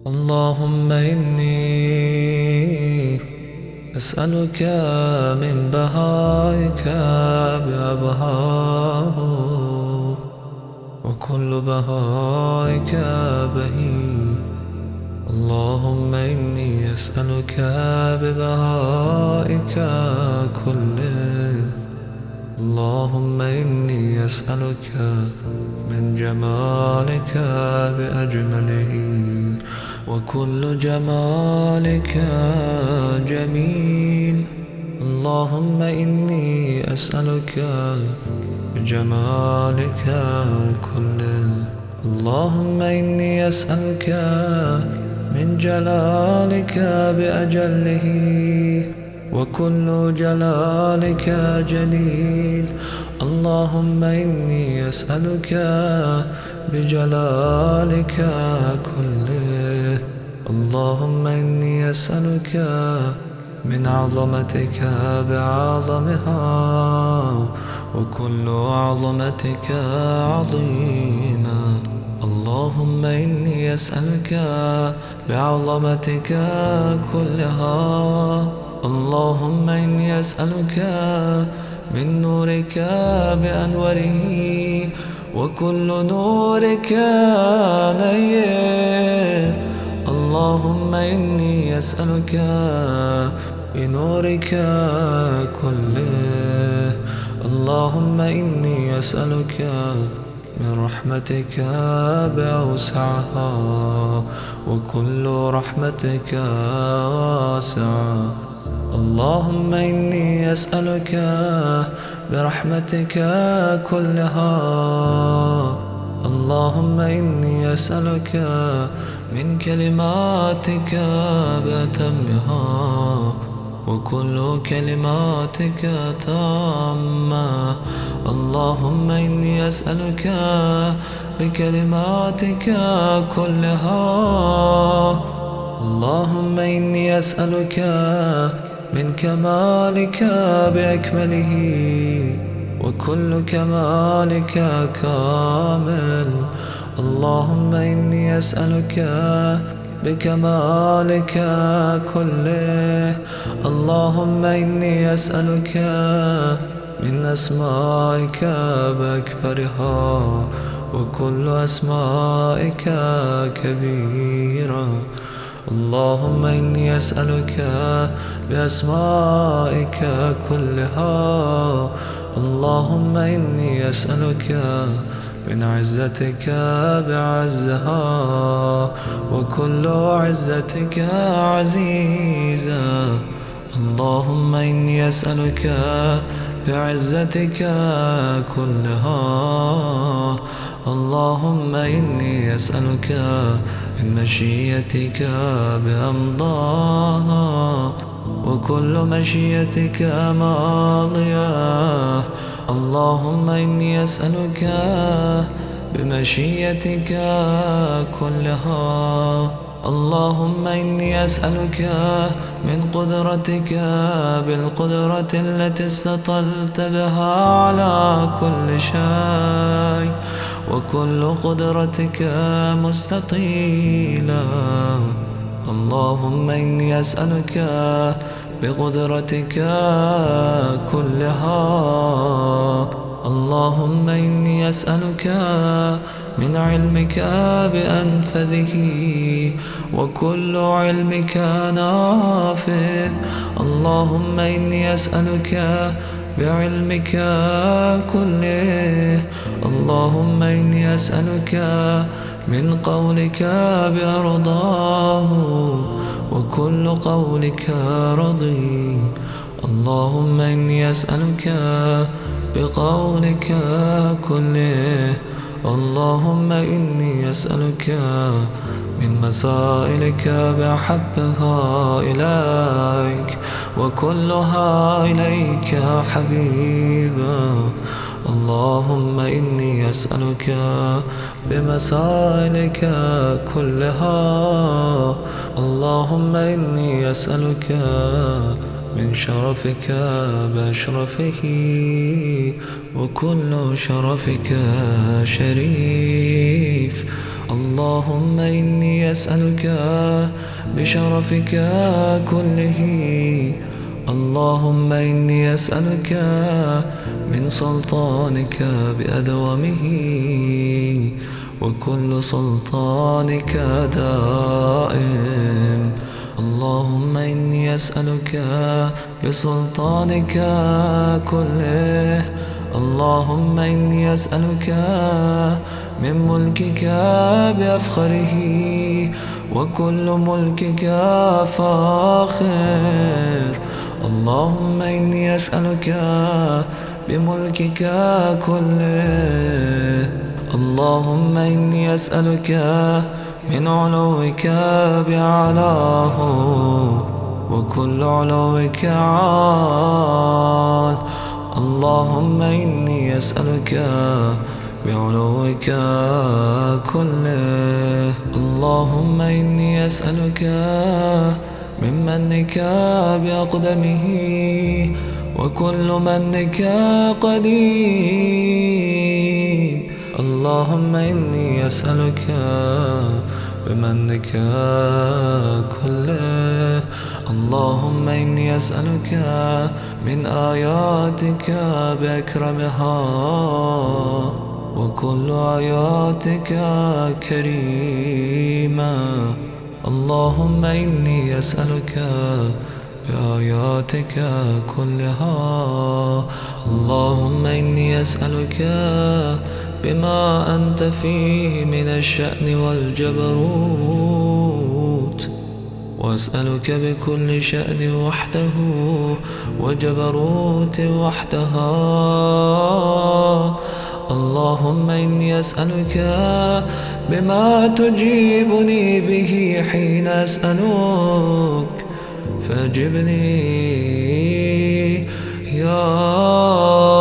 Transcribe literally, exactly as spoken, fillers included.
اللهم إني أسألك من بهائك بأبهاه، وكل بهائك بهي. اللهم إني أسألك ببهائك كله. اللهم إني أسألك من جمالك بأجمله، وكل جمالك جميل. اللهم إني أسألك بجمالك كله. اللهم إني أسألك من جلالك بأجله، وكل جلالك جليل. اللهم إني أسألك بجلالك كله. اللهم إني أسألك من عظمتك بعظمها، وكل عظمتك عظيمة. اللهم إني أسألك بعظمتك كلها. اللهم إني أسألك من نورك بأنوره، وكل نورك نير. اللهم إني أسألك بنورك كله. اللهم إني أسألك من رحمتك بأوسعها، وكل رحمتك واسعة. اللهم إني أسألك برحمتك كلها. اللهم إني أسألك من كلماتك بأتمها، وكل كلماتك تامة. اللهم إني أسألك بكلماتك كلها. اللهم إني أسألك من كمالك بأكمله، وكل كمالك كامل. اللهم إني أسألك بكمالك كله. اللهم إني أسألك من أسمائك بأكبرها، وكل أسمائك كبيرة. اللهم إني أسألك بأسمائك كلها. اللهم إني أسألك من عزتك بعزها، وكل عزتك عزيزة. اللهم إني أسألك بعزتك كلها. اللهم إني أسألك من مشيئتك بأمضاها، وكل مشيئتك ماضية. اللهم إني أسألك بمشيئتك كلها. اللهم إني أسألك من قدرتك بالقدرة التي استطلت بها على كل شيء، وكل قدرتك مستطيلة. اللهم إني أسألك بقدرتك كلها. اللهم إني أسألك من علمك بأنفذه، وكل علمك نافذ. اللهم إني أسألك بعلمك كله. اللهم إني أسألك من قولك بأرضاه، وكل قولك رضي. اللهم إني أسألك بقولك كله. اللهم إني أسألك من مسائلك بأحبها إليك، وكلها إليك حبيبا. اللهم إني أسألك بمسائلك كلها. اللهم إني أسألك من شرفك بأشرفه، وكل شرفك شريف. اللهم إني أسألك بشرفك كله، اللهم إني أسألك من سلطانك بأدومه وكل سلطانك دائم. اللهم إني أسألك بسلطانك كله، اللهم إني أسألك من ملكك بأفخره وكل ملكك فاخر. اللهم إني أسألك بملكك كله، اللهم إني أسألك من علوك بأعلاه وكل علوك عال. اللهم إني أسألك بعلوك كله، اللهم إني أسألك من منك بأقدمه وكل منك قديم. اللهم إني أسألك بمنك كله، اللهم إني أسألك من آياتك بأكرمها وكل آياتك كريمة. اللهم إني أسألك بآياتك كلها، اللهم إني أسألك بما أنت فيه من الشأن والجبروت، وأسألك بكل شأن وحده وجبروت وحدها. اللهم إني أسألك بما تجيبني به حين أسألك، فأجبني يا